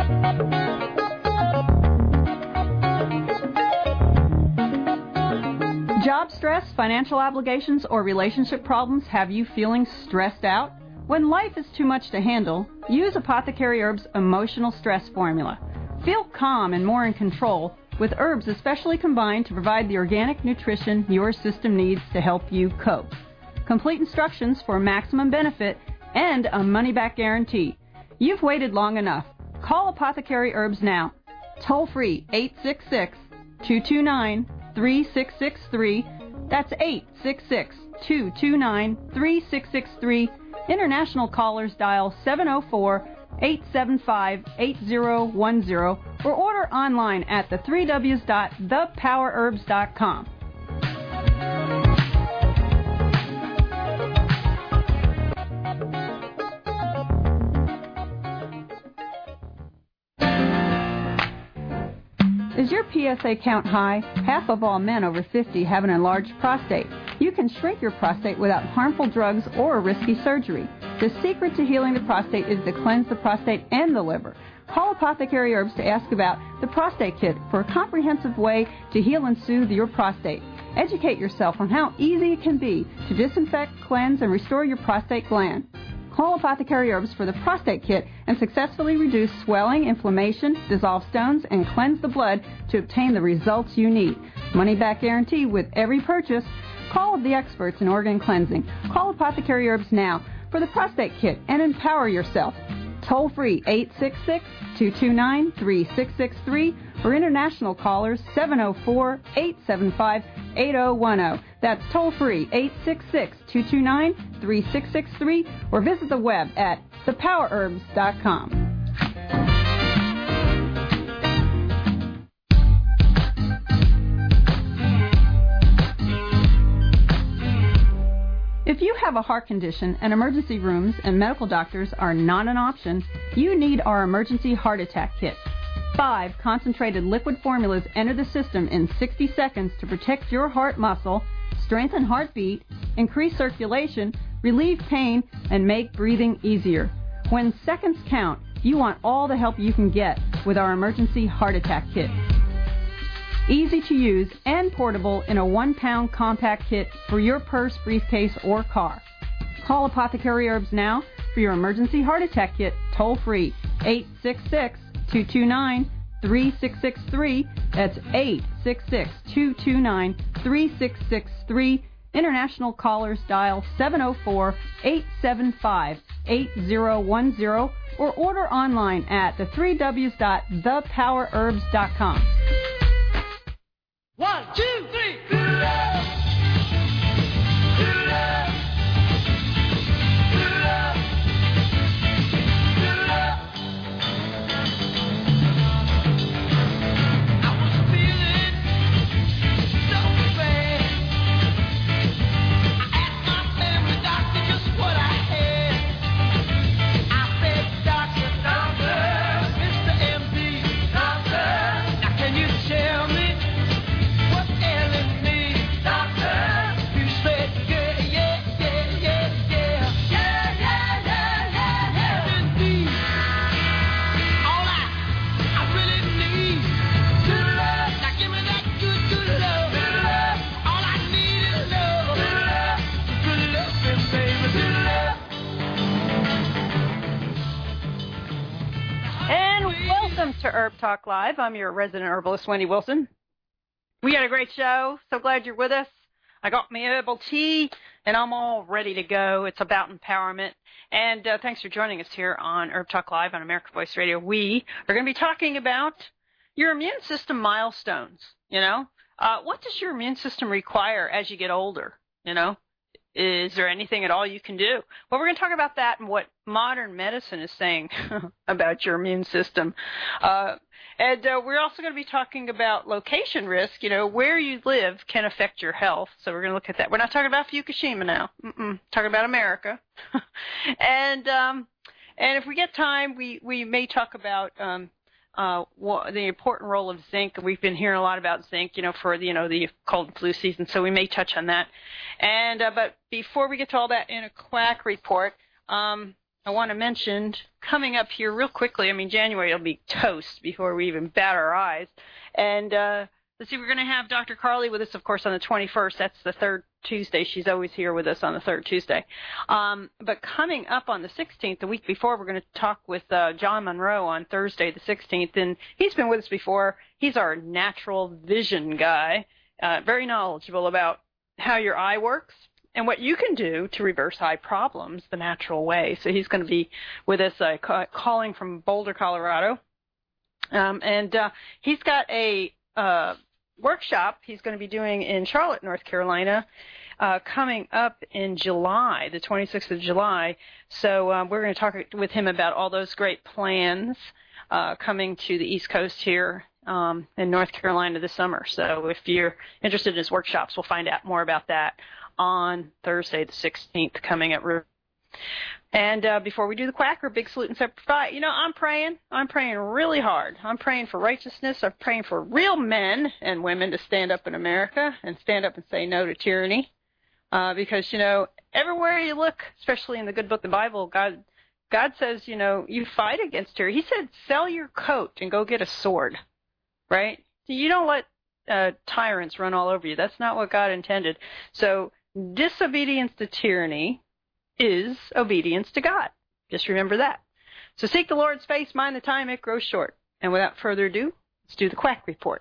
Job stress, financial obligations, or relationship problems have you feeling stressed out? When life is too much to handle, use Apothecary Herbs Emotional Stress Formula. Feel calm and more in control with herbs especially combined to provide the organic nutrition your system needs to help you cope. Complete instructions for maximum benefit and a money-back guarantee. You've waited long enough. Call Apothecary Herbs now. Toll free 866-229-3663. That's 866-229-3663. International callers dial 704-875-8010 or order online at the3ws.thepowerherbs.com. Is your PSA count high? Half of all men over 50 have an enlarged prostate. You can shrink your prostate without harmful drugs or risky surgery. The secret to healing the prostate is to cleanse the prostate and the liver. Call Apothecary Herbs to ask about the Prostate Kit for a comprehensive way to heal and soothe your prostate. Educate yourself on how easy it can be to disinfect, cleanse, and restore your prostate gland. Call Apothecary Herbs for the Prostate Kit and successfully reduce swelling, inflammation, dissolve stones, and cleanse the blood to obtain the results you need. Money-back guarantee with every purchase. Call the experts in organ cleansing. Call Apothecary Herbs now for the Prostate Kit and empower yourself. Toll free 866-229-3663 or international callers 704-875-8010. That's toll free 866-229-3663 or visit the web at thepowerherbs.com. If you have a heart condition and emergency rooms and medical doctors are not an option, you need our Emergency Heart Attack Kit. 5 concentrated liquid formulas enter the system in 60 seconds to protect your heart muscle, strengthen heartbeat, increase circulation, relieve pain, and make breathing easier. When seconds count, you want all the help you can get with our Emergency Heart Attack Kit. Easy to use and portable in a 1-pound compact kit for your purse, briefcase, or car. Call Apothecary Herbs now for your Emergency Heart Attack Kit, toll free 866-229-3663. That's 866-229-3663. International callers dial 704-875-8010 or order online at the3ws.thepowerherbs.com. 1, 2, 3. To Herb Talk Live. I'm your resident herbalist, Wendy Wilson. We got a great show. So glad you're with us. I got my herbal tea, and I'm all ready to go. It's about empowerment. And thanks for joining us here on Herb Talk Live on American Voice Radio. We are going to be talking about your immune system milestones. You know, what does your immune system require as you get older? You know, is there anything at all you can do? Well, we're going to talk about that and what modern medicine is saying about your immune system. And we're also going to be talking about location risk. You know, where you live can affect your health. So we're going to look at that. We're not talking about Fukushima now. Talking about America. And if we get time, we may talk about the important role of zinc. We've been hearing a lot about zinc, you know, for the cold and flu season, so we may touch on that. And but before we get to all that in a quack report, I want to mention coming up here real quickly. I mean, January will be toast before we even bat our eyes. And let's see, we're going to have Dr. Carly with us, of course, on the 21st. That's the third Tuesday. She's always here with us on the third Tuesday. But coming up on the 16th, the week before, we're going to talk with John Monroe on Thursday the 16th. And he's been with us before. He's our natural vision guy, very knowledgeable about how your eye works and what you can do to reverse eye problems the natural way. So he's going to be with us calling from Boulder, Colorado. And he's got a workshop he's going to be doing in Charlotte, North Carolina, coming up in July, the 26th of July. So we're going to talk with him about all those great plans coming to the East Coast here in North Carolina this summer. So if you're interested in his workshops, we'll find out more about that on Thursday the 16th coming at Root. And before we do the quacker, big salute and separate fight. You know, I'm praying really hard. I'm praying for righteousness. I'm praying for real men and women to stand up in America and stand up and say no to tyranny. Because, you know, everywhere you look, especially in the good book, the Bible, God says, you know, you fight against tyranny. He said, sell your coat and go get a sword, right? You don't let tyrants run all over you. That's not what God intended. So disobedience to tyranny is obedience to God. Just remember that. So seek the Lord's face, mind the time, it grows short. And without further ado, let's do the quack report.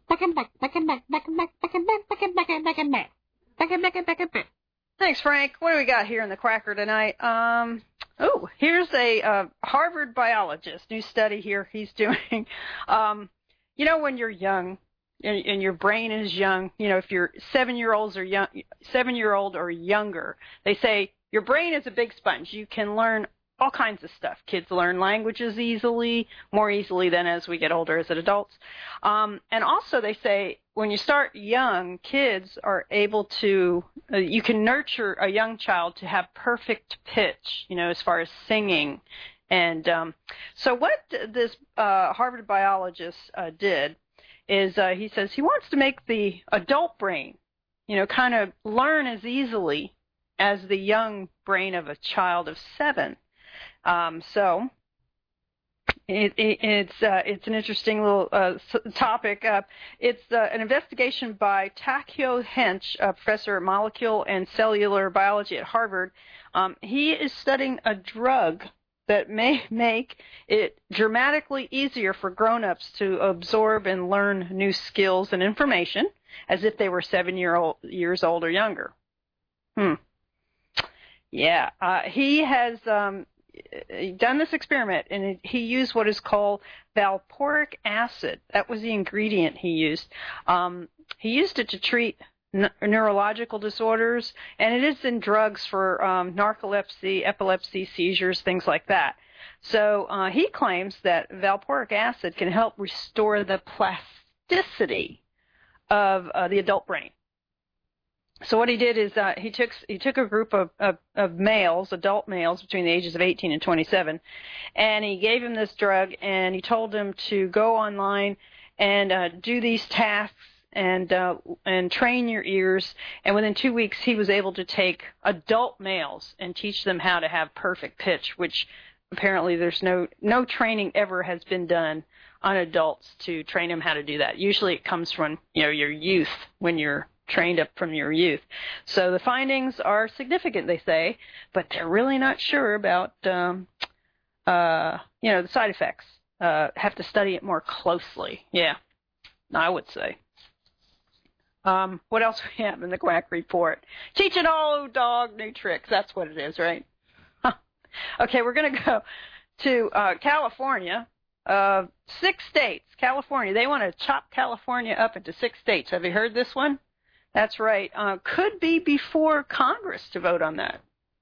Thanks, Frank. What do we got here in the quacker tonight? Here's a Harvard biologist, new study here he's doing. You know, when you're young, and your brain is young, you know, if you're 7-year-old or younger, they say your brain is a big sponge. You can learn all kinds of stuff. Kids learn languages more easily than as we get older as adults. And also they say when you start young, kids are able to, you can nurture a young child to have perfect pitch, you know, as far as singing. And so what this Harvard biologist did is he says he wants to make the adult brain, you know, kind of learn as easily as the young brain of a child of 7. So it's an interesting little topic. It's an investigation by Takeo Hench, a professor of molecular and cellular biology at Harvard. He is studying a drug that may make it dramatically easier for grown-ups to absorb and learn new skills and information as if they were 7 years old or younger. Yeah, he has done this experiment, and he used what is called valproic acid. That was the ingredient he used. He used it to treat neurological disorders, and it is in drugs for narcolepsy, epilepsy, seizures, things like that. So he claims that valproic acid can help restore the plasticity of the adult brain. So what he did is he took a group of males, adult males between the ages of 18 and 27, and he gave them this drug, and he told them to go online and do these tasks and train your ears. And within 2 weeks, he was able to take adult males and teach them how to have perfect pitch, which apparently there's no training ever has been done on adults to train them how to do that. Usually it comes from, you know, your youth, when you're trained up from your youth. So the findings are significant, they say, but they're really not sure about, the side effects. Have to study it more closely. Yeah, I would say. What else we have in the quack report? Teach an old dog new tricks. That's what it is, right? Okay, we're going to go to California. 6 states. California. They want to chop California up into 6 states. Have you heard this one? That's right. Could be before Congress to vote on that.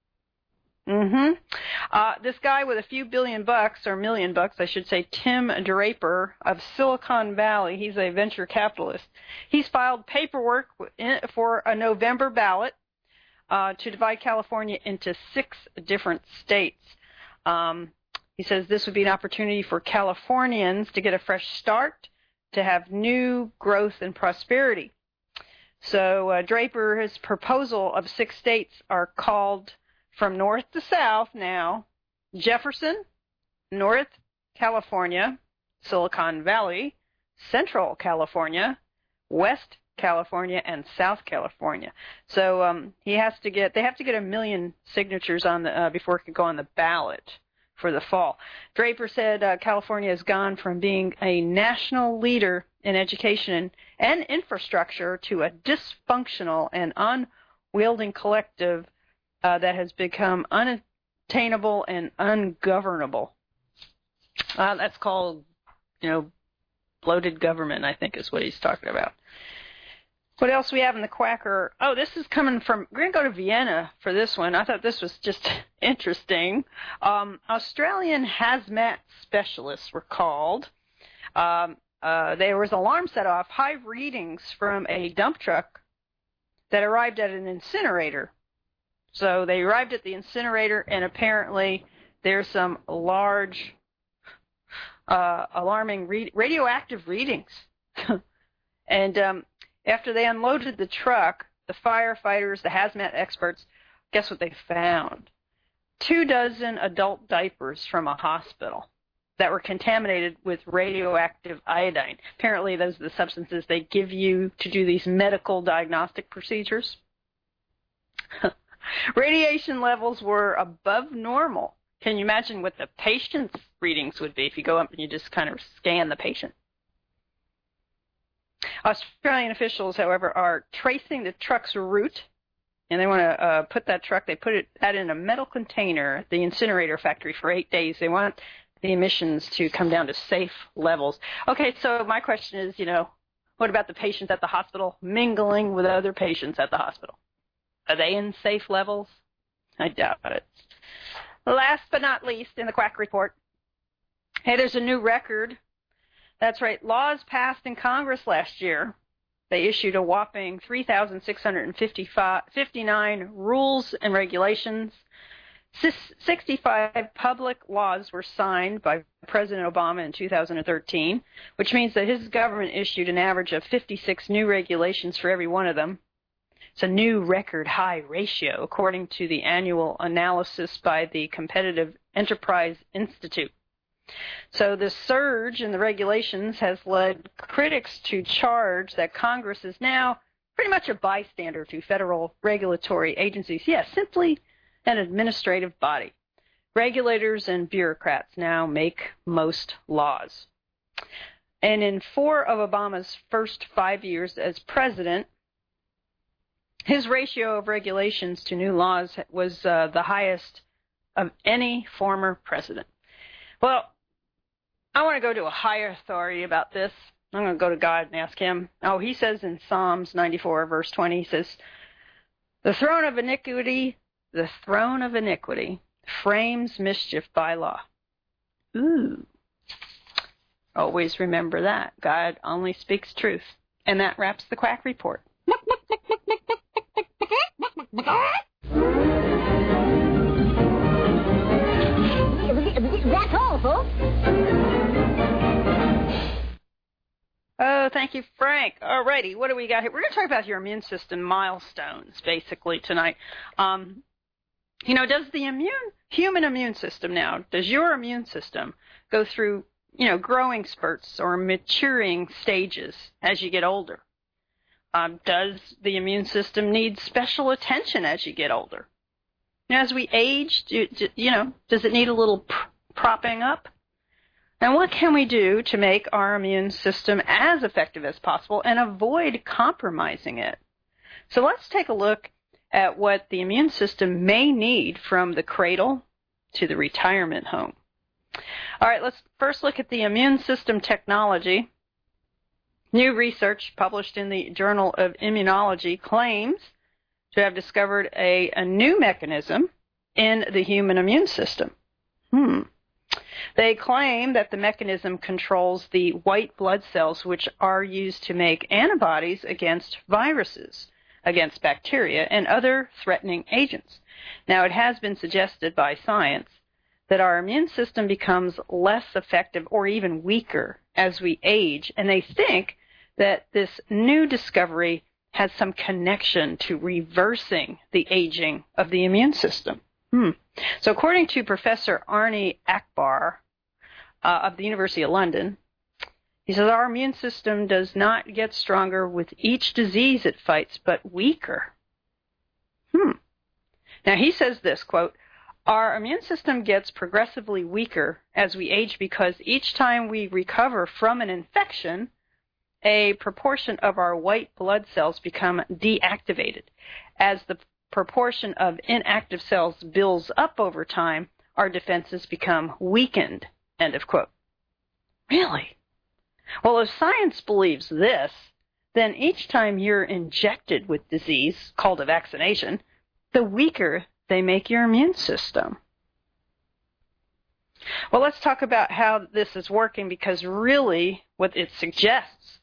This guy with a few $1 million, I should say, Tim Draper of Silicon Valley, he's a venture capitalist. He's filed paperwork for a November ballot to divide California into 6 different states. He says this would be an opportunity for Californians to get a fresh start, to have new growth and prosperity. So Draper's proposal of 6 states are called from north to south now, Jefferson, North California, Silicon Valley, Central California, West California, and South California. So they have to get 1 million signatures on the before it can go on the ballot for the fall. Draper said California has gone from being a national leader in education and infrastructure to a dysfunctional and unwielding collective that has become unattainable and ungovernable. That's called, bloated government, I think is what he's talking about. What else we have in the Quacker? Oh, this is coming from, we're going to go to Vienna for this one. I thought this was just interesting. Australian hazmat specialists were called. There was an alarm set off, high readings from a dump truck that arrived at an incinerator. So they arrived at the incinerator, and apparently there's some large, alarming radioactive readings. And after they unloaded the truck, the firefighters, the hazmat experts, guess what they found? 24 adult diapers from a hospital that were contaminated with radioactive iodine. Apparently those are the substances they give you to do these medical diagnostic procedures. Radiation levels were above normal. Can you imagine what the patient's readings would be if you go up and you just kind of scan the patient? Australian officials, however, are tracing the truck's route, and they want to put that in a metal container at the incinerator factory for 8 days. They want the emissions to come down to safe levels. Okay, so my question is, what about the patients at the hospital mingling with other patients at the hospital? Are they in safe levels? I doubt it. Last but not least, in the Quack Report, hey, there's a new record. That's right. Laws passed in Congress last year. They issued a whopping 3,659 rules and regulations. 65 public laws were signed by President Obama in 2013, which means that his government issued an average of 56 new regulations for every one of them. It's a new record high ratio, according to the annual analysis by the Competitive Enterprise Institute. So the surge in the regulations has led critics to charge that Congress is now pretty much a bystander to federal regulatory agencies. Yes, simply an administrative body. Regulators and bureaucrats now make most laws. And in 4 of Obama's first 5 years as president, his ratio of regulations to new laws was the highest of any former president. Well, I want to go to a higher authority about this. I'm going to go to God and ask him. Oh, he says in Psalms 94, verse 20, he says, the throne of iniquity frames mischief by law. Ooh. Always remember that. God only speaks truth. And that wraps the Quack Report. That's all, folks. Oh, thank you, Frank. All righty, what do we got here? We're going to talk about your immune system milestones, basically, tonight. Does the human immune system now, does your immune system go through, growing spurts or maturing stages as you get older? Does the immune system need special attention as you get older? As we age, does it need a little propping up? And what can we do to make our immune system as effective as possible and avoid compromising it? So let's take a look at what the immune system may need from the cradle to the retirement home. All right, let's first look at the immune system technology. New research published in the Journal of Immunology claims to have discovered a new mechanism in the human immune system. They claim that the mechanism controls the white blood cells, which are used to make antibodies against viruses, against bacteria, and other threatening agents. Now, it has been suggested by science that our immune system becomes less effective or even weaker as we age, and they think that this new discovery has some connection to reversing the aging of the immune system. So according to Professor Arnie Akbar of the University of London, he says our immune system does not get stronger with each disease it fights, but weaker. Now he says this, quote, our immune system gets progressively weaker as we age because each time we recover from an infection, a proportion of our white blood cells become deactivated. As the proportion of inactive cells builds up over time, our defenses become weakened, end of quote. Really? Well, if science believes this, then each time you're injected with disease, called a vaccination, the weaker they make your immune system. Well, let's talk about how this is working, because really what it suggests,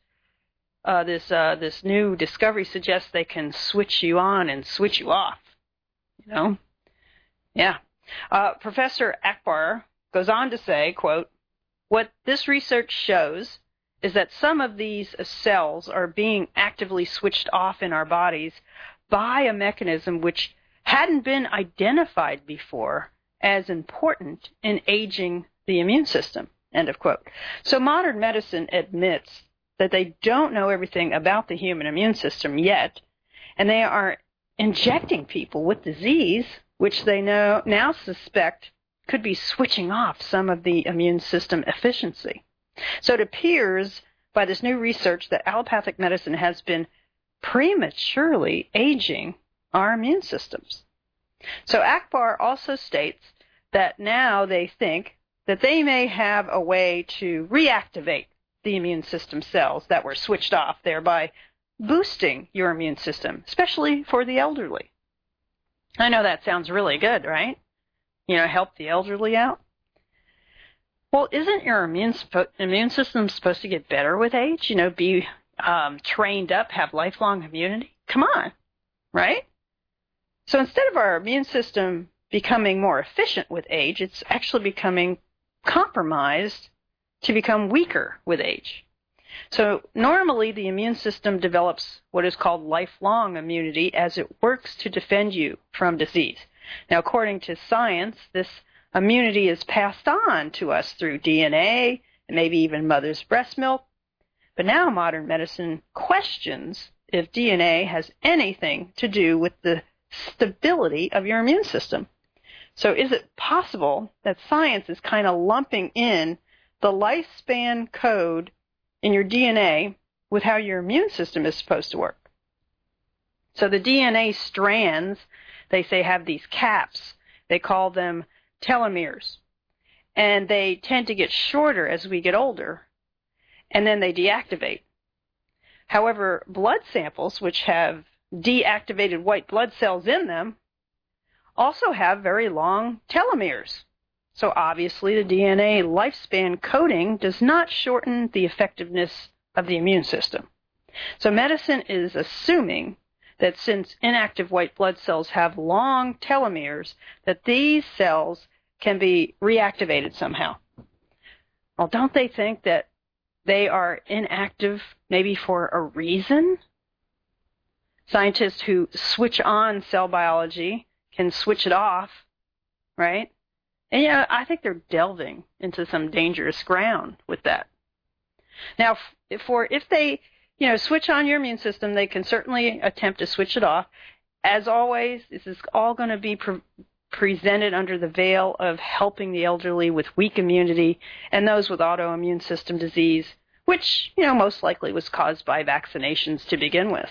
this new discovery suggests they can switch you on and switch you off. You know? Yeah. Professor Akbar goes on to say, quote, what this research shows is that some of these cells are being actively switched off in our bodies by a mechanism which hadn't been identified before as important in aging the immune system, end of quote. So modern medicine admits that they don't know everything about the human immune system yet, and they are injecting people with disease which they now suspect could be switching off some of the immune system efficiency. So it appears by this new research that allopathic medicine has been prematurely aging our immune systems. So Akbar also states that now they think that they may have a way to reactivate the immune system cells that were switched off, thereby boosting your immune system, especially for the elderly. I know that sounds really good, right? You know, help the elderly out. Well, isn't your immune system supposed to get better with age? You know, be trained up, have lifelong immunity? Come on, right? So instead of our immune system becoming more efficient with age, it's actually becoming compromised to become weaker with age. So normally the immune system develops what is called lifelong immunity as it works to defend you from disease. Now, according to science, this immunity is passed on to us through DNA and maybe even mother's breast milk. But now modern medicine questions if DNA has anything to do with the stability of your immune system. So is it possible that science is kind of lumping in the lifespan code in your DNA with how your immune system is supposed to work? So the DNA strands, they say, have these caps. They call them telomeres. And they tend to get shorter as we get older, and then they deactivate. However, blood samples, which have deactivated white blood cells in them, also have very long telomeres. So obviously the DNA lifespan coding does not shorten the effectiveness of the immune system. So medicine is assuming that since inactive white blood cells have long telomeres, that these cells can be reactivated somehow. Well, don't they think that they are inactive maybe for a reason? Scientists who switch on cell biology can switch it off, right? And yeah, I think they're delving into some dangerous ground with that. Now, if they, switch on your immune system, they can certainly attempt to switch it off. As always, this is all going to be presented under the veil of helping the elderly with weak immunity and those with autoimmune system disease, which, most likely was caused by vaccinations to begin with.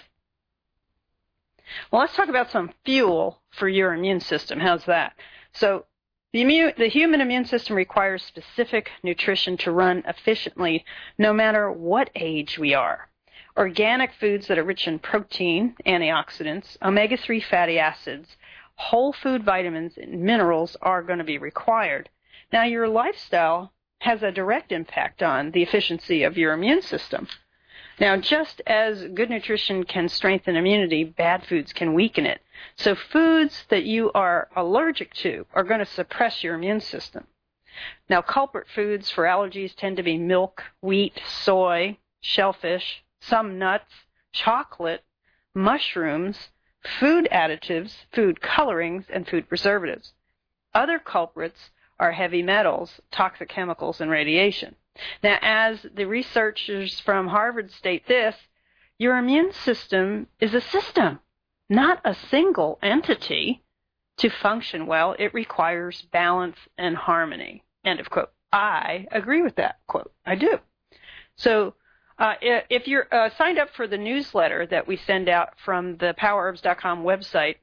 Well, let's talk about some fuel for your immune system. How's that? So the human immune system requires specific nutrition to run efficiently no matter what age we are. Organic foods that are rich in protein, antioxidants, omega-3 fatty acids, whole food vitamins, and minerals are going to be required. Now, your lifestyle has a direct impact on the efficiency of your immune system. Now, just as good nutrition can strengthen immunity, bad foods can weaken it. So foods that you are allergic to are going to suppress your immune system. Now, culprit foods for allergies tend to be milk, wheat, soy, shellfish, some nuts, chocolate, mushrooms, food additives, food colorings, and food preservatives. Other culprits are heavy metals, toxic chemicals, and radiation. Now, as the researchers from Harvard state this, your immune system is a system, not a single entity. To function well, it requires balance and harmony. End of quote. I agree with that quote. I do. So if you're signed up for the newsletter that we send out from the powerherbs.com website,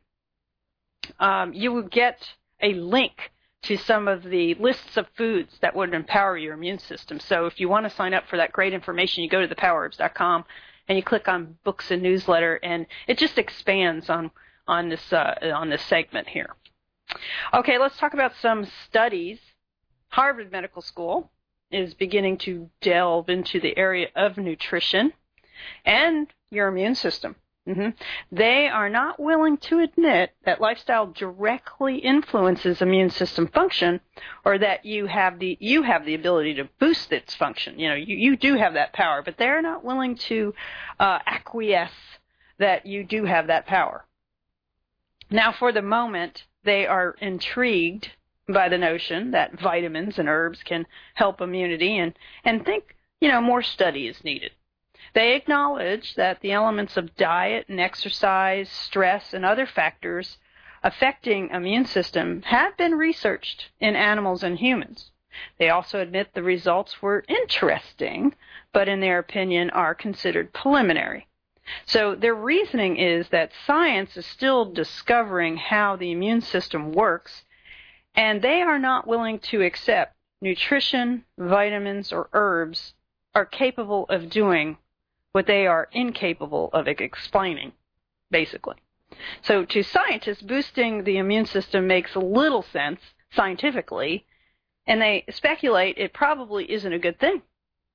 you will get a link to some of the lists of foods that would empower your immune system. So if you want to sign up for that great information, you go to the powerherbs.com and you click on books and newsletter, and it just expands on this segment here. Okay, let's talk about some studies. Harvard Medical School is beginning to delve into the area of nutrition and your immune system. They are not willing to admit that lifestyle directly influences immune system function, or that you have the ability to boost its function. You do have that power, but they're not willing to acquiesce that you do have that power. Now, for the moment, they are intrigued by the notion that vitamins and herbs can help immunity, and think, more study is needed. They acknowledge that the elements of diet and exercise, stress, and other factors affecting immune system have been researched in animals and humans. They also admit the results were interesting, but in their opinion are considered preliminary. So their reasoning is that science is still discovering how the immune system works, and they are not willing to accept nutrition, vitamins, or herbs are capable of doing what they are incapable of explaining, basically. So to scientists, boosting the immune system makes little sense scientifically, and they speculate it probably isn't a good thing.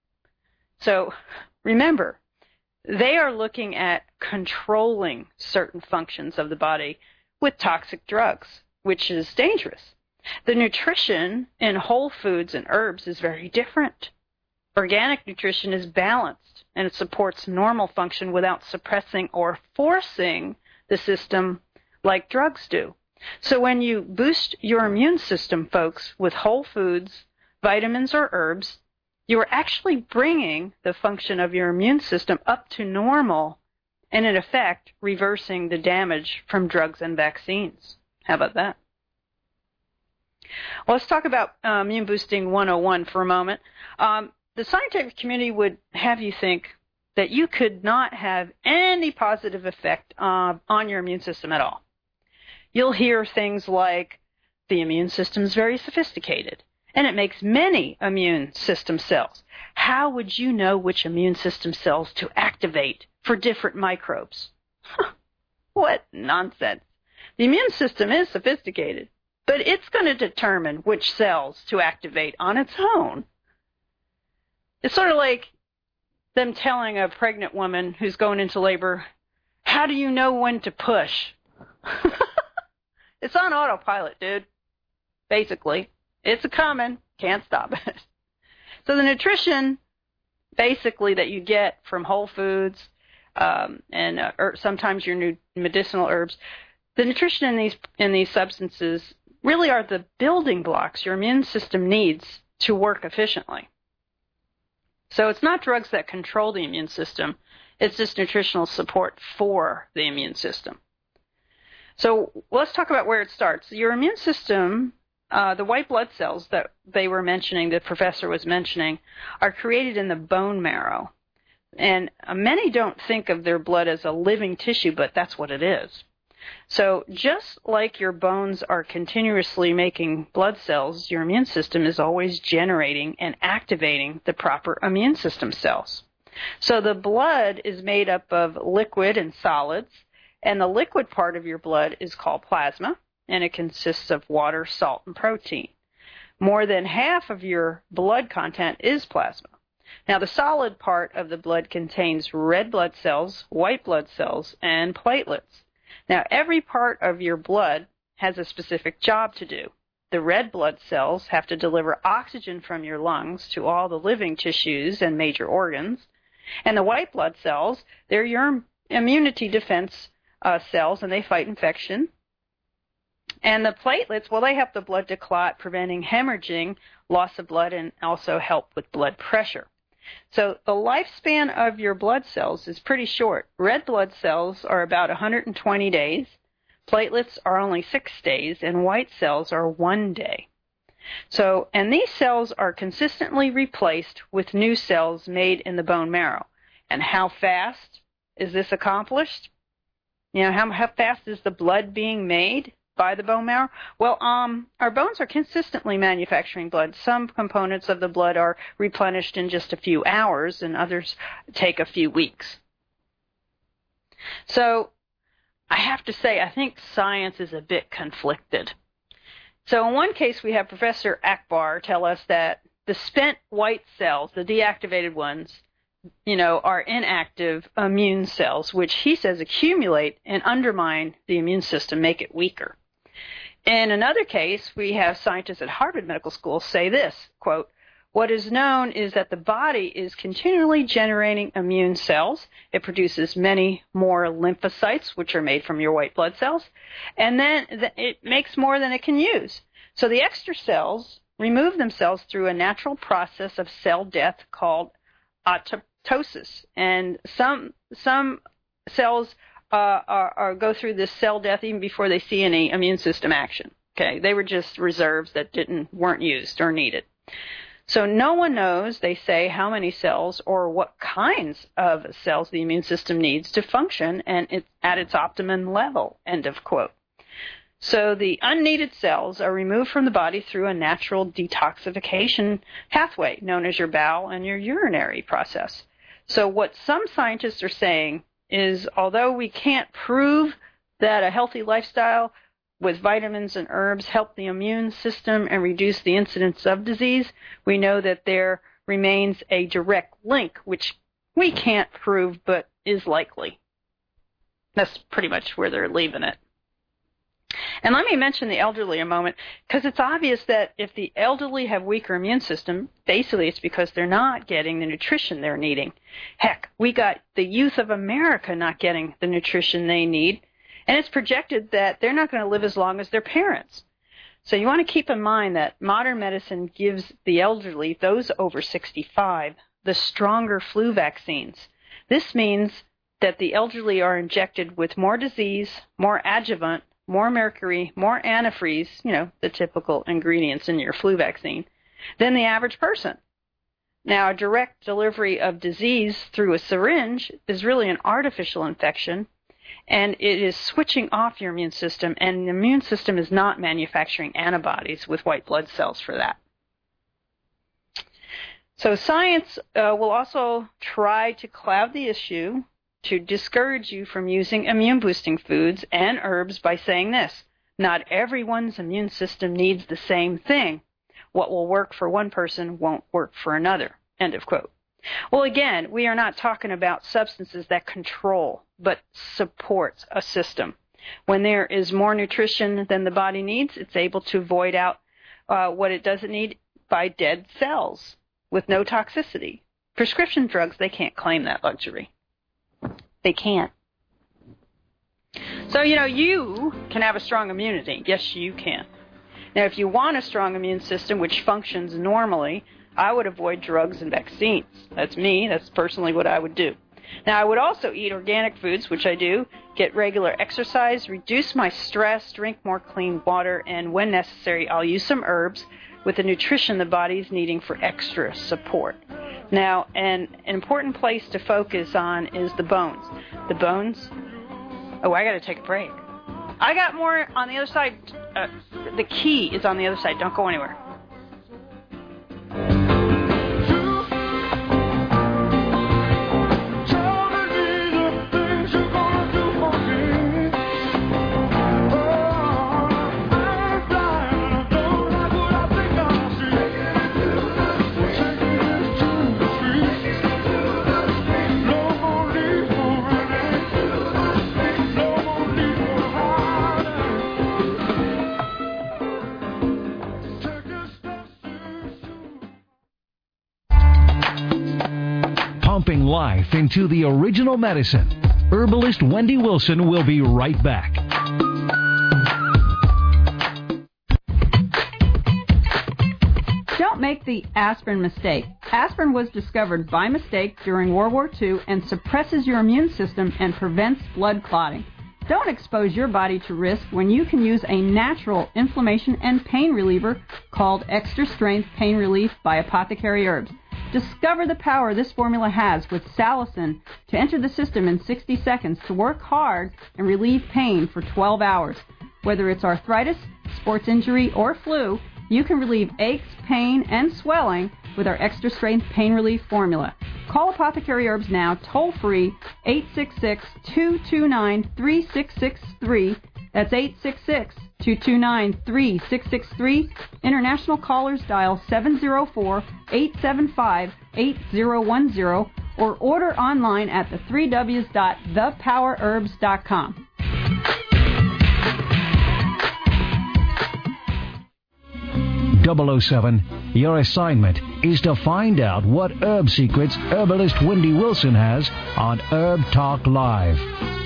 So remember, they are looking at controlling certain functions of the body with toxic drugs, which is dangerous. The nutrition in whole foods and herbs is very different. Organic nutrition is balanced, and it supports normal function without suppressing or forcing the system like drugs do. So when you boost your immune system, folks, with whole foods, vitamins, or herbs, you are actually bringing the function of your immune system up to normal and, in effect, reversing the damage from drugs and vaccines. How about that? Well, let's talk about Immune Boosting 101 for a moment. The scientific community would have you think that you could not have any positive effect on your immune system at all. You'll hear things like, the immune system is very sophisticated, and it makes many immune system cells. How would you know which immune system cells to activate for different microbes? What nonsense. The immune system is sophisticated, but it's going to determine which cells to activate on its own. It's sort of like them telling a pregnant woman who's going into labor, how do you know when to push? It's on autopilot, dude. Basically. It's a coming. Can't stop it. So the nutrition, basically, that you get from whole foods and sometimes your new medicinal herbs, the nutrition in these substances really are the building blocks your immune system needs to work efficiently. So it's not drugs that control the immune system. It's just nutritional support for the immune system. So let's talk about where it starts. Your immune system, the white blood cells that they were mentioning, the professor was mentioning, are created in the bone marrow. And many don't think of their blood as a living tissue, but that's what it is. So just like your bones are continuously making blood cells, your immune system is always generating and activating the proper immune system cells. So the blood is made up of liquid and solids, and the liquid part of your blood is called plasma, and it consists of water, salt, and protein. More than half of your blood content is plasma. Now, the solid part of the blood contains red blood cells, white blood cells, and platelets. Now, every part of your blood has a specific job to do. The red blood cells have to deliver oxygen from your lungs to all the living tissues and major organs. And the white blood cells, they're your immunity defense cells, and they fight infection. And the platelets, well, they help the blood to clot, preventing hemorrhaging, loss of blood, and also help with blood pressure. So the lifespan of your blood cells is pretty short. Red blood cells are about 120 days. Platelets are only 6 days, and white cells are 1 day. So, and these cells are consistently replaced with new cells made in the bone marrow. And how fast is this accomplished? You know, how fast is the blood being made by the bone marrow? Well, our bones are consistently manufacturing blood. Some components of the blood are replenished in just a few hours, and others take a few weeks. So, I have to say, I think science is a bit conflicted. So in one case, we have Professor Akbar tell us that the spent white cells, the deactivated ones, are inactive immune cells, which he says accumulate and undermine the immune system, make it weaker. In another case, we have scientists at Harvard Medical School say this, quote, "What is known is that the body is continually generating immune cells. It produces many more lymphocytes, which are made from your white blood cells, and then it makes more than it can use. So the extra cells remove themselves through a natural process of cell death called apoptosis. And some cells go through this cell death even before they see any immune system action. Okay, they were just reserves that weren't used or needed. So no one knows, they say, how many cells or what kinds of cells the immune system needs to function and at its optimum level," end of quote. So the unneeded cells are removed from the body through a natural detoxification pathway known as your bowel and your urinary process. So what some scientists are saying is, although we can't prove that a healthy lifestyle with vitamins and herbs help the immune system and reduce the incidence of disease, we know that there remains a direct link, which we can't prove but is likely. That's pretty much where they're leaving it. And let me mention the elderly a moment, because it's obvious that if the elderly have weaker immune system, basically it's because they're not getting the nutrition they're needing. Heck, we got the youth of America not getting the nutrition they need, and it's projected that they're not going to live as long as their parents. So you want to keep in mind that modern medicine gives the elderly, those over 65, the stronger flu vaccines. This means that the elderly are injected with more disease, more adjuvant, more mercury, more antifreeze, the typical ingredients in your flu vaccine, than the average person. Now, a direct delivery of disease through a syringe is really an artificial infection, and it is switching off your immune system, and the immune system is not manufacturing antibodies with white blood cells for that. So science will also try to cloud the issue to discourage you from using immune-boosting foods and herbs by saying this: not everyone's immune system needs the same thing. What will work for one person won't work for another, end of quote. Well, again, we are not talking about substances that control, but support a system. When there is more nutrition than the body needs, it's able to void out what it doesn't need by dead cells with no toxicity. Prescription drugs, they can't claim that luxury. They can't. So, you can have a strong immunity. Yes, you can. Now, if you want a strong immune system which functions normally, I would avoid drugs and vaccines. That's me. That's personally what I would do. Now, I would also eat organic foods, which I do, get regular exercise, reduce my stress, drink more clean water, and when necessary, I'll use some herbs with the nutrition the body is needing for extra support. Now, an important place to focus on is the bones. The bones... Oh, I got to take a break. I got more on the other side. The key is on the other side. Don't go anywhere. Pumping life into the original medicine. Herbalist Wendy Wilson will be right back. make the aspirin mistake. Aspirin was discovered by mistake during World War II and suppresses your immune system and prevents blood clotting. Don't expose your body to risk when you can use a natural inflammation and pain reliever called Extra Strength Pain Relief by Apothecary Herbs. Discover the power this formula has with salicin to enter the system in 60 seconds to work hard and relieve pain for 12 hours. Whether it's arthritis, sports injury, or flu, you can relieve aches, pain, and swelling with our Extra Strength Pain Relief formula. Call Apothecary Herbs now, toll-free, 866-229-3663. That's 866-229-3663. International callers dial 704-875-8010 or order online at the 3Ws.thepowerherbs.com. .007, your assignment is to find out what herb secrets herbalist Wendy Wilson has on Herb Talk Live.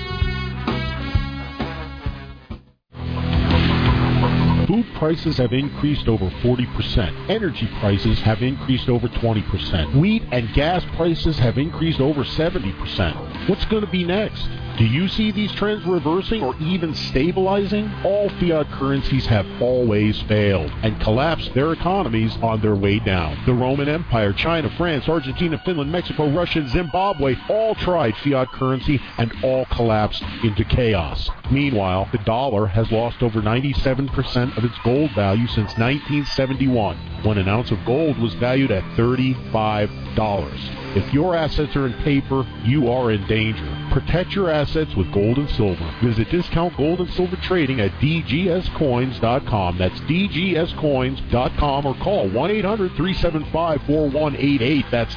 Food prices have increased over 40%. Energy prices have increased over 20%. Wheat and gas prices have increased over 70%. What's going to be next? Do you see these trends reversing or even stabilizing? All fiat currencies have always failed and collapsed their economies on their way down. The Roman Empire, China, France, Argentina, Finland, Mexico, Russia, and Zimbabwe all tried fiat currency and all collapsed into chaos. Meanwhile, the dollar has lost over 97% of its gold value since 1971, when an ounce of gold was valued at $35. If your assets are in paper, you are in danger. Protect your assets with gold and silver. Visit Discount Gold and Silver Trading at dgscoins.com. That's dgscoins.com or call 1-800-375-4188. That's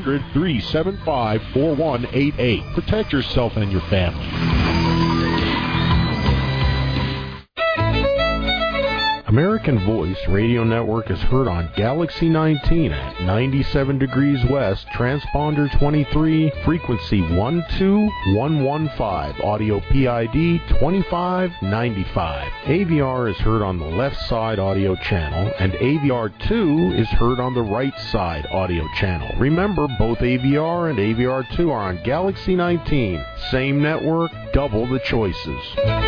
800-375-4188. Protect yourself and your family. American Voice Radio Network is heard on Galaxy 19 at 97 degrees west, transponder 23, frequency 12115, audio PID 2595. AVR is heard on the left side audio channel, and AVR 2 is heard on the right side audio channel. Remember, both AVR and AVR 2 are on Galaxy 19. Same network, double the choices.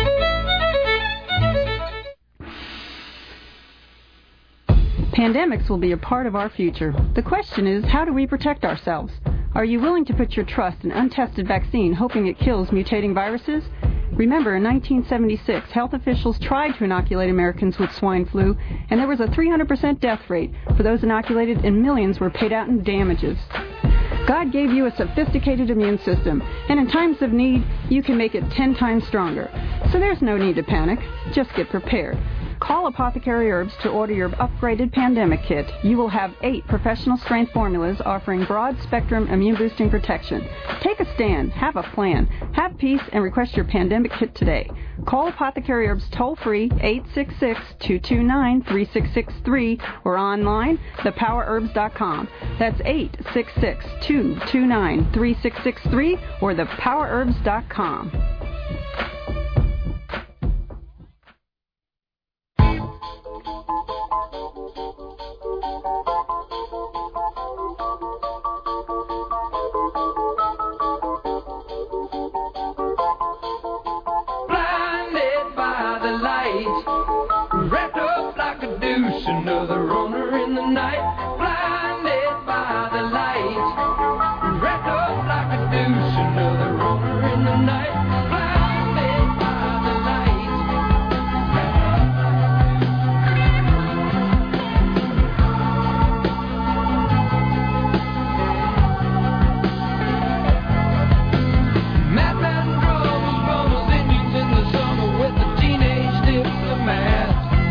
Pandemics will be a part of our future. The question is, how do we protect ourselves? Are you willing to put your trust in untested vaccine, hoping it kills mutating viruses? Remember, in 1976, health officials tried to inoculate Americans with swine flu, and there was a 300% death rate for those inoculated, and millions were paid out in damages. God gave you a sophisticated immune system, and in times of need, you can make it 10 times stronger. So there's no need to panic. Just get prepared. Call Apothecary Herbs to order your upgraded pandemic kit. You will have 8 professional strength formulas offering broad spectrum immune boosting protection. Take a stand, have a plan, have peace, and request your pandemic kit today. Call Apothecary Herbs toll free 866-229-3663 or online thepowerherbs.com. That's 866-229-3663 or thepowerherbs.com. Wrapped up like a deuce, another runner in the night. Blinded by the light. Wrapped up like a deuce, another runner in the night. Blinded by the light. Madman drums, runners, Indians in the summer with the teenage diplomat.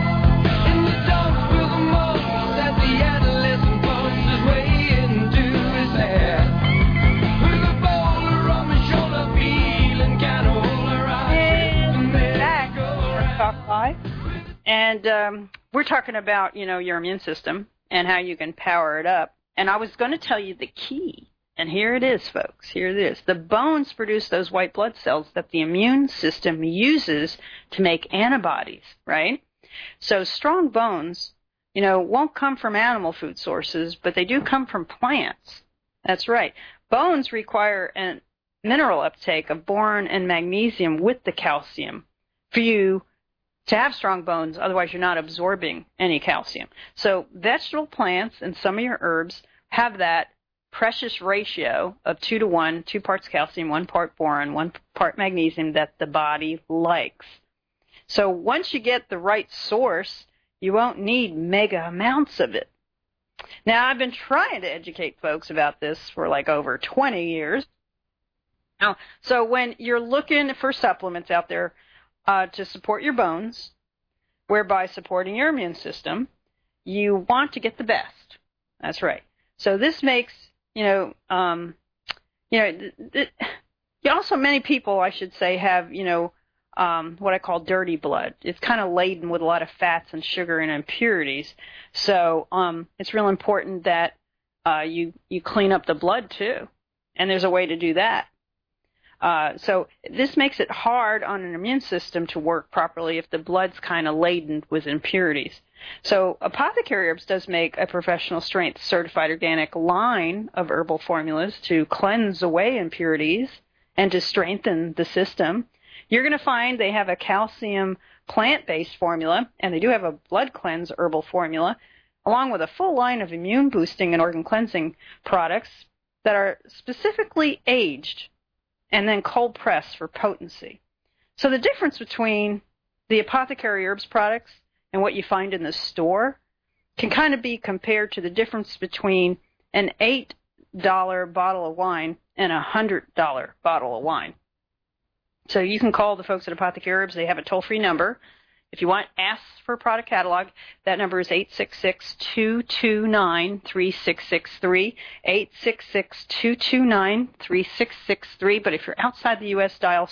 And we're talking about, your immune system and how you can power it up. And I was going to tell you the key. And here it is, folks. Here it is. The bones produce those white blood cells that the immune system uses to make antibodies, right? So strong bones won't come from animal food sources, but they do come from plants. That's right. Bones require a mineral uptake of boron and magnesium with the calcium for you to have strong bones. Otherwise, you're not absorbing any calcium. So vegetable plants and some of your herbs have that precious ratio of 2-to-1, 2 parts calcium, 1 part boron, 1 part magnesium that the body likes. So once you get the right source, you won't need mega amounts of it. Now, I've been trying to educate folks about this for like over 20 years. Now, so when you're looking for supplements out there to support your bones, whereby supporting your immune system, you want to get the best. That's right. So this makes, also many people, I should say, have, what I call dirty blood. It's kind of laden with a lot of fats and sugar and impurities. So it's real important that you clean up the blood too. And there's a way to do that. So this makes it hard on an immune system to work properly if the blood's kind of laden with impurities. So Apothecary Herbs does make a professional strength certified organic line of herbal formulas to cleanse away impurities and to strengthen the system. You're going to find they have a calcium plant-based formula, and they do have a blood cleanse herbal formula, along with a full line of immune boosting and organ cleansing products that are specifically aged and then cold pressed for potency. So the difference between the Apothecary Herbs products and what you find in the store can kind of be compared to the difference between an $8 bottle of wine and a $100 bottle of wine. So you can call the folks at Apothecary Herbs. They have a toll-free number. If you want, ask for a product catalog. That number is 866-229-3663, 866-229-3663. But if you're outside the U.S., dial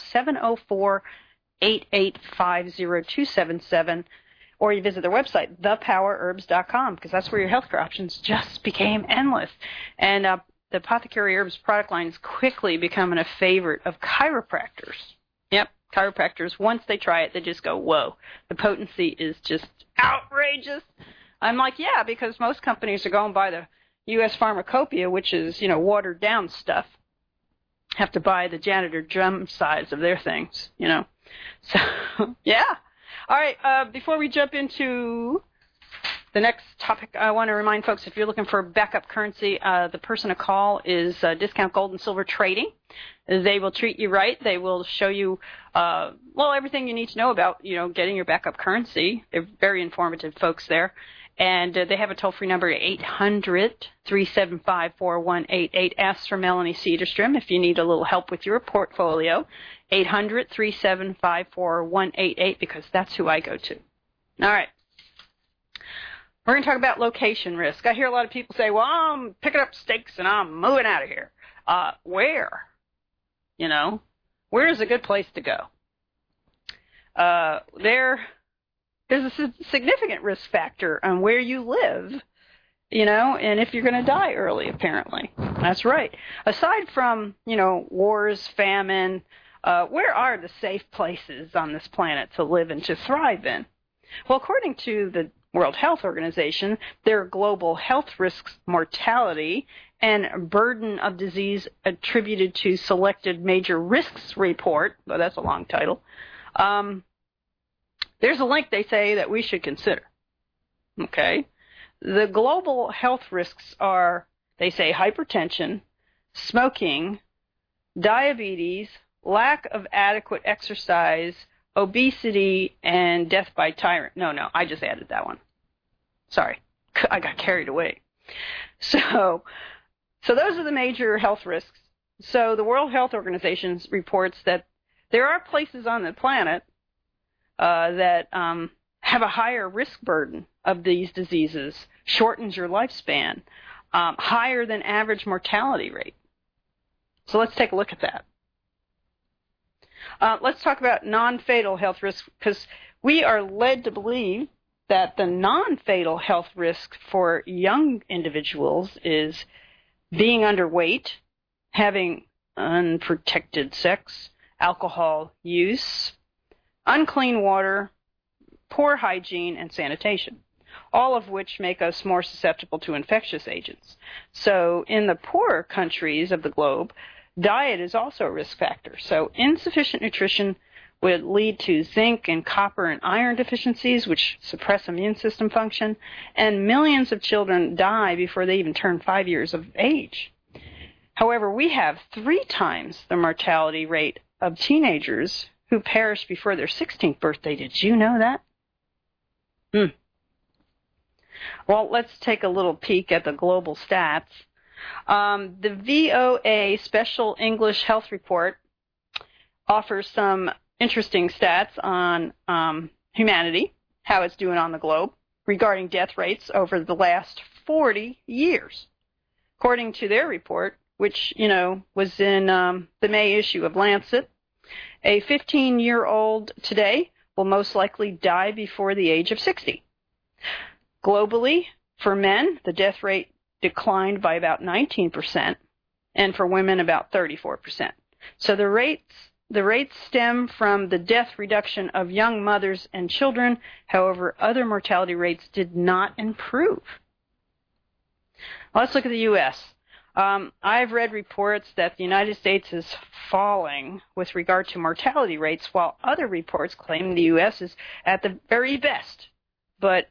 704-885-0277, or you visit their website, thepowerherbs.com, because that's where your healthcare options just became endless. And the Apothecary Herbs product line is quickly becoming a favorite of chiropractors. Yep, chiropractors, once they try it, they just go, whoa, the potency is just outrageous. I'm like, yeah, because most companies are going by the U.S. Pharmacopoeia, which is, watered down stuff. Have to buy the janitor drum size of their things, So, yeah. All right, before we jump into the next topic, I want to remind folks, if you're looking for backup currency, the person to call is Discount Gold and Silver Trading. They will treat you right. They will show you, everything you need to know about, getting your backup currency. They're very informative folks there. And they have a toll-free number, 800-375-4188. Ask for Melanie Cedarstrom if you need a little help with your portfolio. 800-375-4188, because that's who I go to. All right. We're going to talk about location risk. I hear a lot of people say, well, I'm picking up stakes and I'm moving out of here. Where? Where is a good place to go? There's a significant risk factor on where you live, and if you're going to die early, apparently. That's right. Aside from, wars, famine, where are the safe places on this planet to live and to thrive in? Well, according to the World Health Organization, their global health risks, mortality, and burden of disease attributed to selected major risks report, well, that's a long title, there's a link, they say, that we should consider. Okay? The global health risks are, they say, hypertension, smoking, diabetes, lack of adequate exercise, obesity, and death by tyrant. No, I just added that one. Sorry. I got carried away. So those are the major health risks. So the World Health Organization reports that there are places on the planet that have a higher risk burden of these diseases, shortens your lifespan, higher than average mortality rate. So let's take a look at that. Let's talk about non-fatal health risks, because we are led to believe that the non-fatal health risk for young individuals is being underweight, having unprotected sex, alcohol use, unclean water, poor hygiene, and sanitation. all of which make us more susceptible to infectious agents. So in the poorer countries of the globe, diet is also a risk factor. So insufficient nutrition would lead to zinc and copper and iron deficiencies, which suppress immune system function, and millions of children die before they even turn 5 years of age. However, we have 3 times the mortality rate of teenagers who perish before their 16th birthday. Did you know that? Well, let's take a little peek at the global stats. The VOA Special English Health Report offers some interesting stats on humanity, how it's doing on the globe, regarding death rates over the last 40 years. According to their report, which, was in the May issue of Lancet, a 15-year-old today will most likely die before the age of 60. Globally, for men, the death rate declined by about 19%, and for women about 34%. So the rates stem from the death reduction of young mothers and children. However, other mortality rates did not improve. Let's look at the U.S. I've read reports that the United States is falling with regard to mortality rates, while other reports claim the U.S. is at the very best. But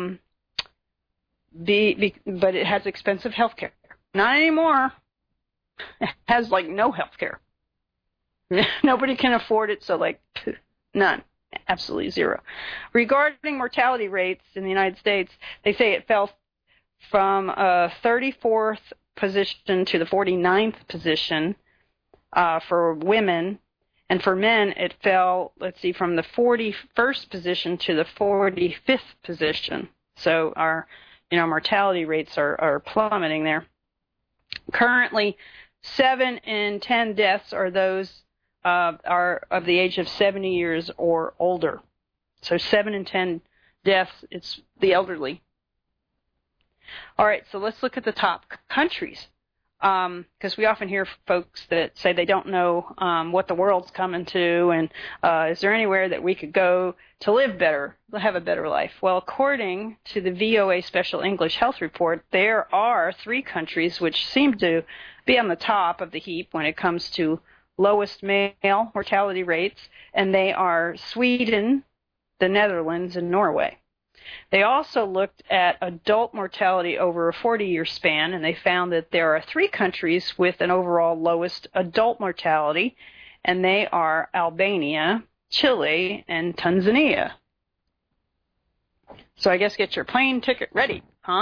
it has expensive health care. Not anymore. It has no health care. Nobody can afford it, so none. Absolutely zero. Regarding mortality rates in the United States, they say it fell from 34th position to the 49th position for women, and for men it fell, from the 41st position to the 45th position. So our mortality rates are plummeting there. Currently, 7 in 10 deaths are those are of the age of 70 years or older. So 7 in 10 deaths, it's the elderly. All right, so let's look at the top countries, because we often hear folks that say they don't know what the world's coming to, and is there anywhere that we could go to live better, have a better life? Well, according to the VOA Special English Health Report, there are 3 countries which seem to be on the top of the heap when it comes to lowest male mortality rates, and they are Sweden, the Netherlands, and Norway. They also looked at adult mortality over a 40-year span, and they found that there are 3 countries with an overall lowest adult mortality, and they are Albania, Chile, and Tanzania. So I guess get your plane ticket ready, huh?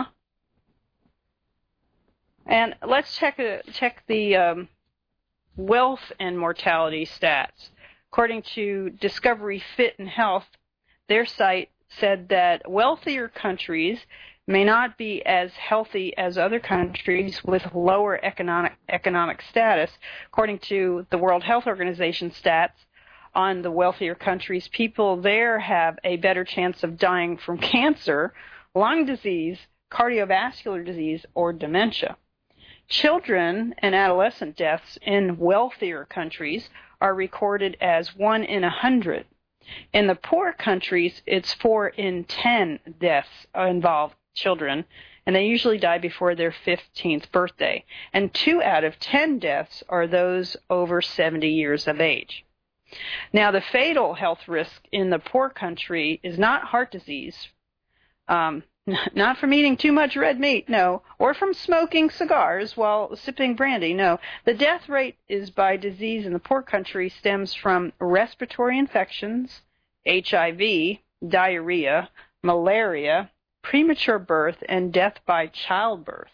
And let's check the wealth and mortality stats. According to Discovery Fit and Health, their site said that wealthier countries may not be as healthy as other countries with lower economic status. According to the World Health Organization stats on the wealthier countries, people there have a better chance of dying from cancer, lung disease, cardiovascular disease, or dementia. Children and adolescent deaths in wealthier countries are recorded as 1 in 100. In the poor countries, it's 4 in 10 deaths involve children, and they usually die before their 15th birthday. And 2 out of 10 deaths are those over 70 years of age. Now, the fatal health risk in the poor country is not heart disease, not from eating too much red meat, no, or from smoking cigars while sipping brandy, no. The death rate is by disease in the poor country stems from respiratory infections, HIV, diarrhea, malaria, premature birth, and death by childbirth.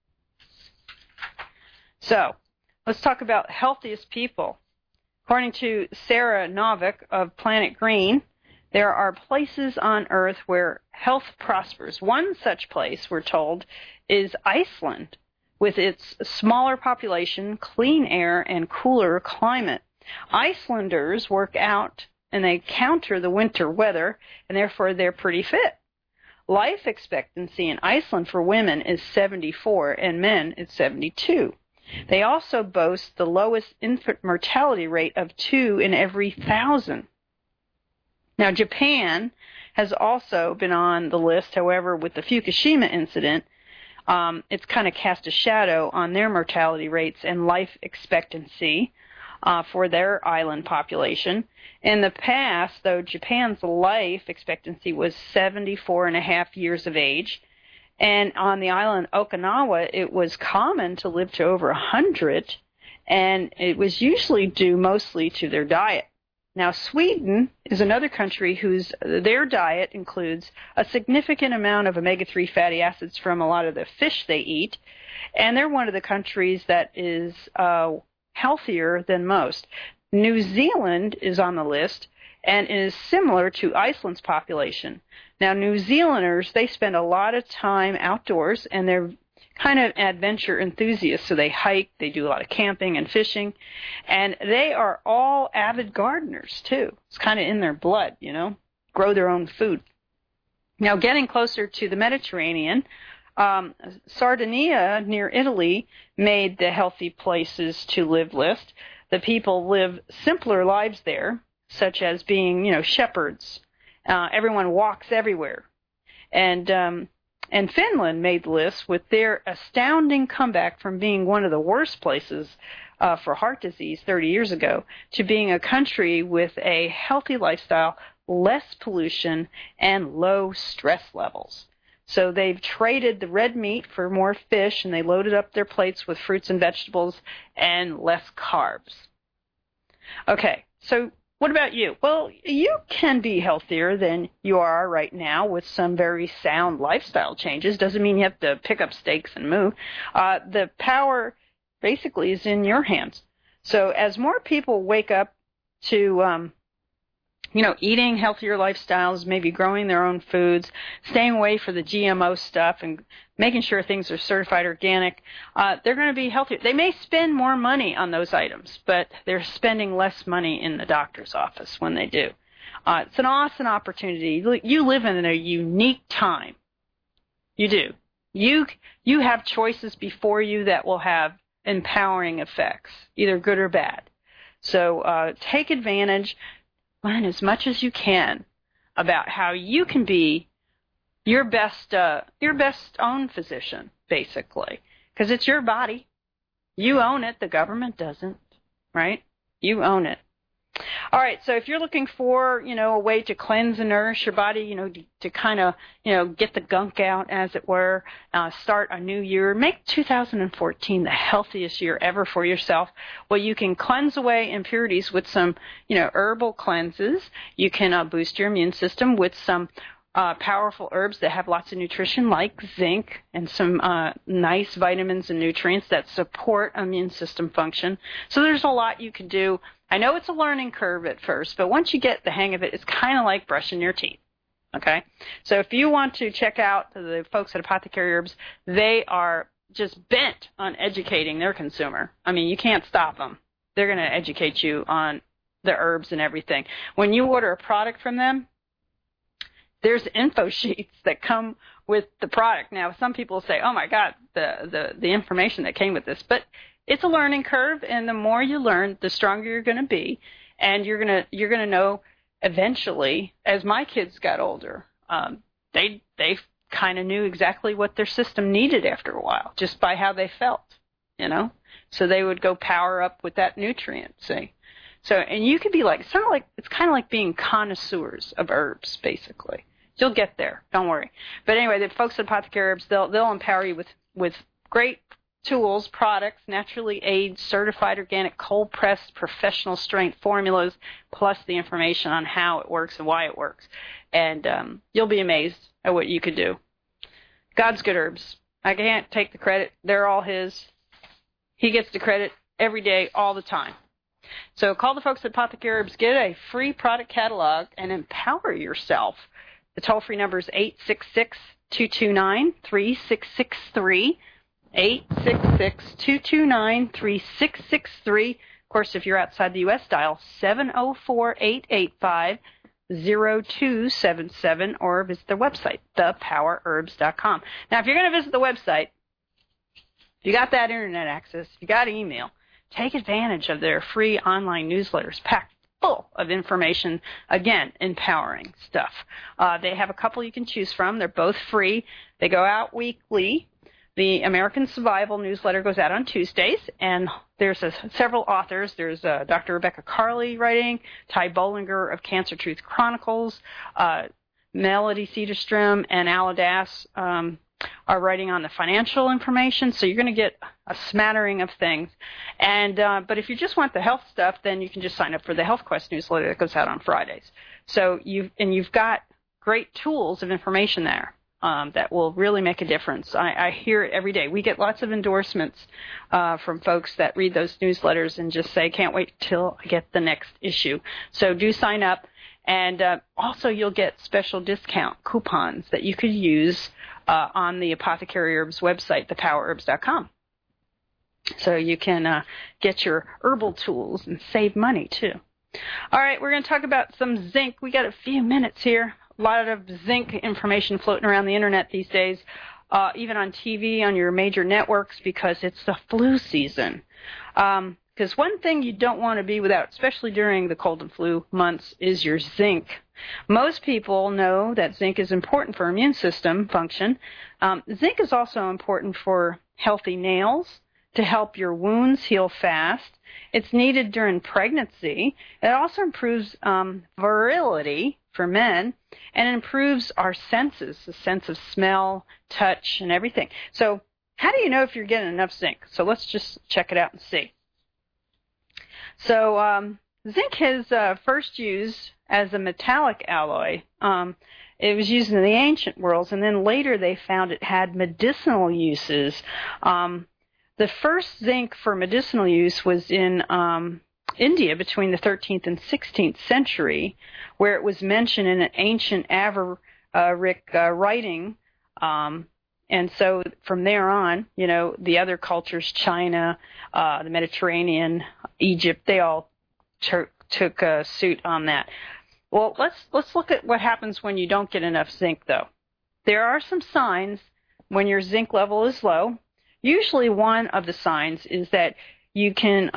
So, let's talk about healthiest people. According to Sarah Novick of Planet Green, there are places on Earth where health prospers. One such place, we're told, is Iceland, with its smaller population, clean air, and cooler climate. Icelanders work out and they counter the winter weather, and therefore they're pretty fit. Life expectancy in Iceland for women is 74, and men is 72. They also boast the lowest infant mortality rate of 2 in every 1,000. Now, Japan has also been on the list. However, with the Fukushima incident, it's kind of cast a shadow on their mortality rates and life expectancy for their island population. In the past, though, Japan's life expectancy was 74.5 years of age. And on the island Okinawa, it was common to live to over 100, and it was usually due mostly to their diet. Now, Sweden is another country their diet includes a significant amount of omega-3 fatty acids from a lot of the fish they eat, and they're one of the countries that is healthier than most. New Zealand is on the list and is similar to Iceland's population. Now, New Zealanders, they spend a lot of time outdoors, and they're kind of adventure enthusiasts, so they hike, they do a lot of camping and fishing, and they are all avid gardeners, too. It's kind of in their blood, grow their own food. Now, getting closer to the Mediterranean, Sardinia, near Italy, made the healthy places to live list. The people live simpler lives there, such as being, shepherds. Everyone walks everywhere. And Finland made the list with their astounding comeback from being one of the worst places for heart disease 30 years ago to being a country with a healthy lifestyle, less pollution, and low stress levels. So they've traded the red meat for more fish, and they loaded up their plates with fruits and vegetables and less carbs. Okay, so what about you? Well, you can be healthier than you are right now with some very sound lifestyle changes. Doesn't mean you have to pick up stakes and move. The power basically is in your hands. So as more people wake up to eating healthier lifestyles, maybe growing their own foods, staying away from the GMO stuff, and making sure things are certified organic, they're going to be healthier. They may spend more money on those items, but they're spending less money in the doctor's office when they do. It's an awesome opportunity. You live in a unique time. You do. You have choices before you that will have empowering effects, either good or bad. So take advantage. Learn as much as you can about how you can be your best own physician, basically, because it's your body. You own it. The government doesn't, right? You own it. All right. So if you're looking for, a way to cleanse and nourish your body, to kind of, get the gunk out, as it were, start a new year, make 2014 the healthiest year ever for yourself. Well, you can cleanse away impurities with some, herbal cleanses. You can boost your immune system with some powerful herbs that have lots of nutrition, like zinc, and some nice vitamins and nutrients that support immune system function. So there's a lot you can do. I know it's a learning curve at first, but once you get the hang of it, it's kind of like brushing your teeth. Okay? So if you want to check out the folks at Apothecary Herbs, they are just bent on educating their consumer. I mean, you can't stop them. They're going to educate you on the herbs and everything. When you order a product from them, there's info sheets that come with the product. Now, some people say, oh, my God, the information that came with this. But it's a learning curve, and the more you learn, the stronger you're going to be. And you're going to know eventually, as my kids got older, they kind of knew exactly what their system needed after a while, just by how they felt, So they would go power up with that nutrient, see. So, and you could be it's kind of like being connoisseurs of herbs, basically. You'll get there. Don't worry. But anyway, the folks at Apothecary Herbs, they'll empower you with great tools, products, naturally aged, certified organic, cold-pressed, professional strength formulas, plus the information on how it works and why it works. And you'll be amazed at what you could do. God's good herbs. I can't take the credit. They're all His. He gets the credit every day, all the time. So call the folks at Apothecary Herbs, get a free product catalog, and empower yourself. The toll-free number is 866-229-3663, 866-229-3663. Of course, if you're outside the U.S., dial 704-885-0277 or visit their website, thepowerherbs.com. Now, if you're going to visit the website, if you got that internet access, if you got email, take advantage of their free online newsletters packed full of information, again, empowering stuff. They have a couple you can choose from. They're both free. They go out weekly. The American Survival newsletter goes out on Tuesdays, and there's several authors. There's Dr. Rebecca Carley writing, Ty Bollinger of Cancer Truth Chronicles, Melody Cedarstrom and Al Das are writing on the financial information, so you're going to get a smattering of things. And but if you just want the health stuff, then you can just sign up for the Health Quest newsletter that goes out on Fridays. So you've got great tools of information there that will really make a difference. I hear it every day. We get lots of endorsements from folks that read those newsletters and just say, can't wait till I get the next issue. So do sign up. And also you'll get special discount coupons that you could use on the Apothecary Herbs website, thepowerherbs.com. So you can get your herbal tools and save money, too. All right, we're going to talk about some zinc. We got a few minutes here. A lot of zinc information floating around the Internet these days, even on TV, on your major networks, because it's the flu season. Because one thing you don't want to be without, especially during the cold and flu months, is your zinc. Most people know that zinc is important for immune system function. Zinc is also important for healthy nails, to help your wounds heal fast. It's needed during pregnancy. It also improves virility for men, and it improves our senses, the sense of smell, touch, and everything. So how do you know if you're getting enough zinc? So let's just check it out and see. So zinc is first used as a metallic alloy. It was used in the ancient worlds, and then later they found it had medicinal uses. The first zinc for medicinal use was in India between the 13th and 16th century, where it was mentioned in an ancient Avaric writing. And so from there on, the other cultures, China, the Mediterranean, Egypt, they all took suit on that. Well, let's look at what happens when you don't get enough zinc, though. There are some signs when your zinc level is low. Usually one of the signs is that you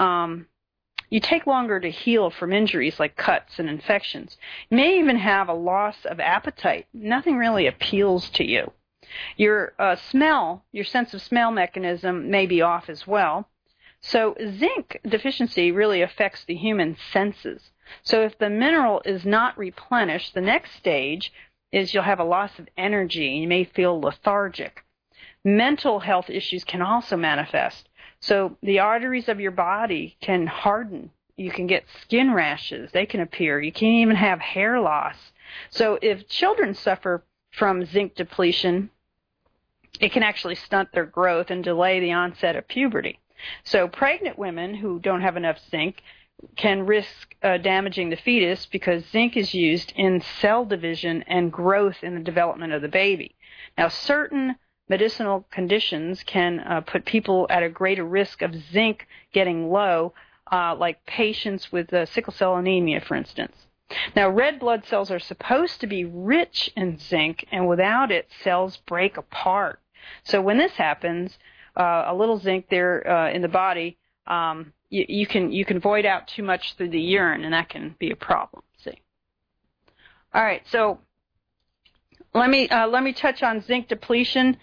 take longer to heal from injuries like cuts and infections. You may even have a loss of appetite. Nothing really appeals to you. Your your sense of smell mechanism may be off as well. So zinc deficiency really affects the human senses. So if the mineral is not replenished, the next stage is you'll have a loss of energy. You may feel lethargic. Mental health issues can also manifest. So the arteries of your body can harden. You can get skin rashes. They can appear. You can even have hair loss. So if children suffer from zinc depletion, it can actually stunt their growth and delay the onset of puberty. So pregnant women who don't have enough zinc can risk damaging the fetus because zinc is used in cell division and growth in the development of the baby. Now, certain medicinal conditions can put people at a greater risk of zinc getting low, like patients with sickle cell anemia, for instance. Now, red blood cells are supposed to be rich in zinc, and without it, cells break apart. So when this happens, a little zinc there in the body, you can void out too much through the urine, and that can be a problem. See. All right, so let me touch on zinc depletion.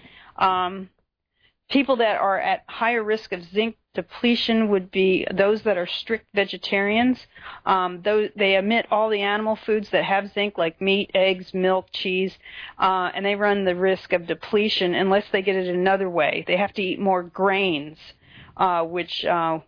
People that are at higher risk of zinc depletion would be those that are strict vegetarians. They omit all the animal foods that have zinc, like meat, eggs, milk, cheese, and they run the risk of depletion unless they get it another way. They have to eat more grains, if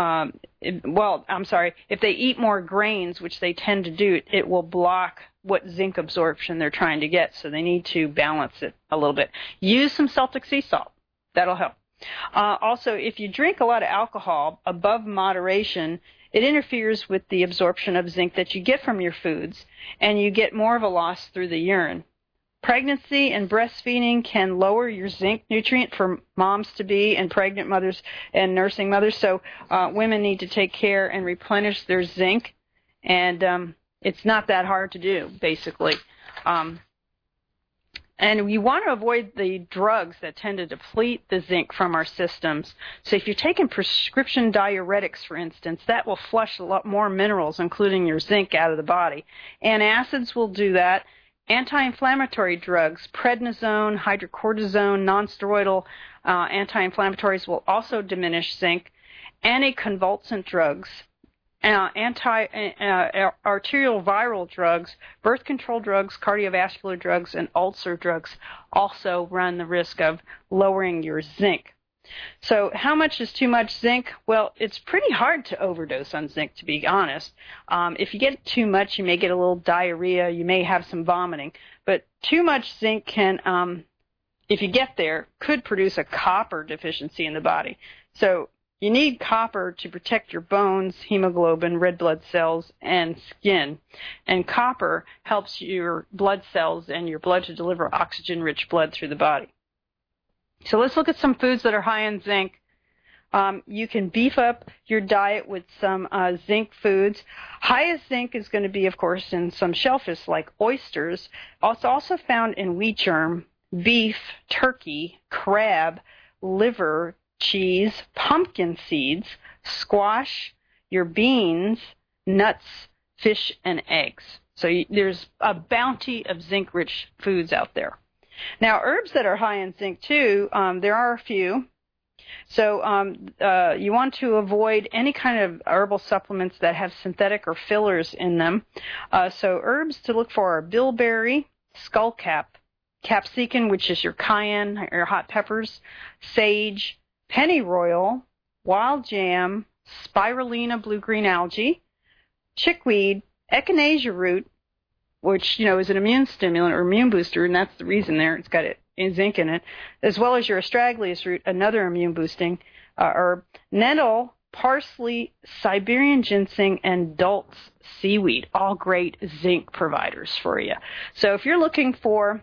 they eat more grains, which they tend to do, it will block what zinc absorption they're trying to get, so they need to balance it a little bit. Use some Celtic sea salt. That'll help. Also, if you drink a lot of alcohol above moderation, it interferes with the absorption of zinc that you get from your foods, and you get more of a loss through the urine. Pregnancy and breastfeeding can lower your zinc nutrient for moms-to-be and pregnant mothers and nursing mothers, so women need to take care and replenish their zinc, and it's not that hard to do, basically. And you want to avoid the drugs that tend to deplete the zinc from our systems. So if you're taking prescription diuretics, for instance, that will flush a lot more minerals, including your zinc, out of the body. Antacids will do that. Anti-inflammatory drugs, prednisone, hydrocortisone, nonsteroidal anti-inflammatories will also diminish zinc. Anticonvulsant drugs, arterial viral drugs, birth control drugs, cardiovascular drugs, and ulcer drugs also run the risk of lowering your zinc. So how much is too much zinc? Well, it's pretty hard to overdose on zinc, to be honest. If you get too much, you may get a little diarrhea, you may have some vomiting. But too much zinc can, if you get there, could produce a copper deficiency in the body. So you need copper to protect your bones, hemoglobin, red blood cells, and skin. And copper helps your blood cells and your blood to deliver oxygen-rich blood through the body. So let's look at some foods that are high in zinc. You can beef up your diet with some zinc foods. Highest zinc is going to be, of course, in some shellfish like oysters. It's also found in wheat germ, beef, turkey, crab, liver, cheese, pumpkin seeds, squash, your beans, nuts, fish, and eggs. So there's a bounty of zinc-rich foods out there. Now, herbs that are high in zinc, too, there are a few. So you want to avoid any kind of herbal supplements that have synthetic or fillers in them. So herbs to look for are bilberry, skullcap, capsicum, which is your cayenne, your hot peppers, sage, pennyroyal, wild jam, spirulina blue-green algae, chickweed, echinacea root, which, is an immune stimulant or immune booster, and that's the reason there. It's got zinc in it, as well as your astragalus root, another immune-boosting herb, nettle, parsley, Siberian ginseng, and Dulce seaweed, all great zinc providers for you. So if you're looking for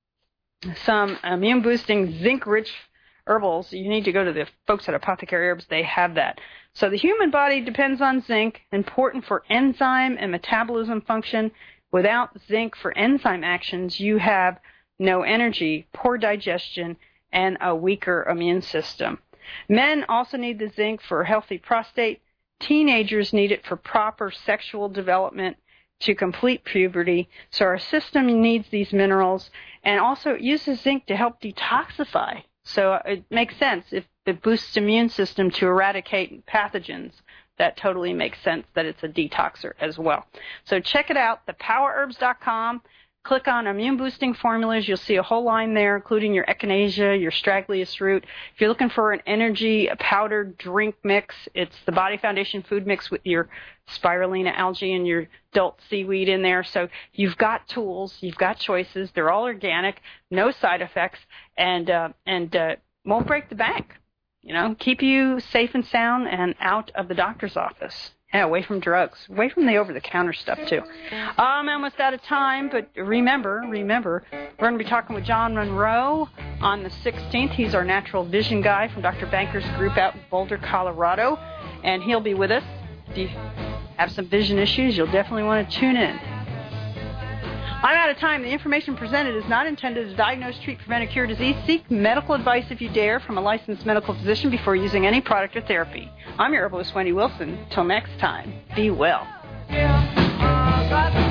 some immune-boosting, zinc-rich herbals, you need to go to the folks at Apothecary Herbs. They have that. So the human body depends on zinc, important for enzyme and metabolism function. Without zinc for enzyme actions, you have no energy, poor digestion, and a weaker immune system. Men also need the zinc for a healthy prostate. Teenagers need it for proper sexual development to complete puberty. So our system needs these minerals, and also it uses zinc to help detoxify. So it makes sense. If it boosts the immune system to eradicate pathogens, that totally makes sense that it's a detoxer as well. So check it out, thepowerherbs.com. Click on immune boosting formulas. You'll see a whole line there, including your echinacea, your astragalus root. If you're looking for an energy, a powdered drink mix, it's the Body Foundation food mix with your spirulina algae and your Dulce seaweed in there. So you've got tools, you've got choices. They're all organic, no side effects, and won't break the bank. Keep you safe and sound and out of the doctor's office. Yeah, away from drugs, away from the over-the-counter stuff, too. I'm almost out of time, but remember, we're going to be talking with John Monroe on the 16th. He's our natural vision guy from Dr. Banker's group out in Boulder, Colorado, and he'll be with us. If you have some vision issues, you'll definitely want to tune in. I'm out of time. The information presented is not intended to diagnose, treat, prevent, or cure disease. Seek medical advice if you dare from a licensed medical physician before using any product or therapy. I'm your herbalist, Wendy Wilson. Till next time, be well.